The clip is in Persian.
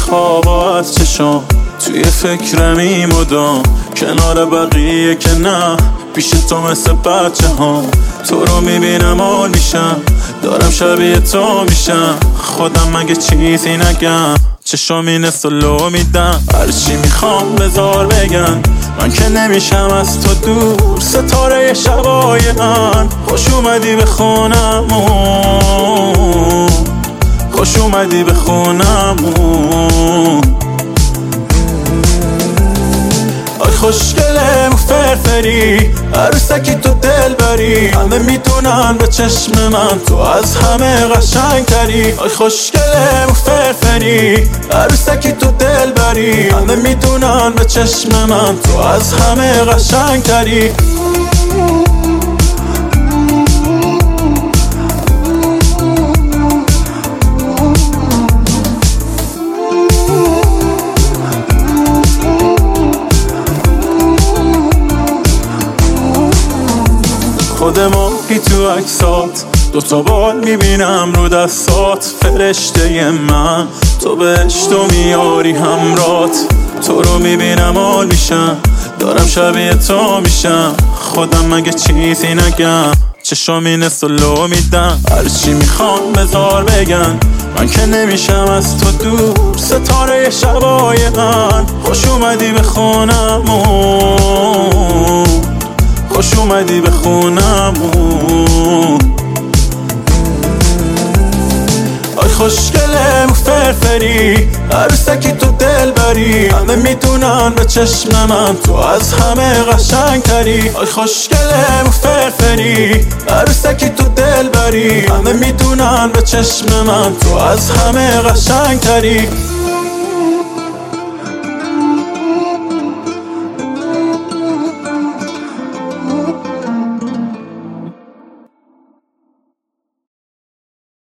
خوابا از چشام، توی فکرمی مدام، کنار بقیه که نه، پیش تو مثل بچه ها. تو رو میبینم حال میشم، دارم شبیه تو میشم، خودم مگه چیزی نگم، چشامی نسلو میدم، هرچی میخوام بذار بگن، من که نمیشم از تو دور، ستاره شبای من. خوش اومدی به خونمون، خوش اومدی به خونمون. آی خوشگله و فرفری، عروسکی تو دل بری، همه میدونن به چشم من تو از همه قشنگ تری. آی خوشگله و فرفری، عروسکی تو دل بری، همه میدونن به چشم من تو از همه قشنگ تری. خود ماهی تو عکسات، دوتا بال میبینم رو دستات، فرشته من تو بهشت و میاری همرات. تو رو میبینم حال میشم، دارم شبیه تو میشم، خودم مگه چیزی نگم، چشامی نسلو میدم، هرچی میخوام بذار بگن، من که نمیشم از تو دور، ستاره شبای من. خوش اومدی به خونمون، خوش اومدی به خونمون. آی خوشگله و فرفری، عروسکی تو دل بری، همه میدونن به چشم من تو از همه قشنگ تری. آی خوشگله و فرفری، عروسکی تو دل بری، همه میدونن به چشم من تو از همه قشنگ تری.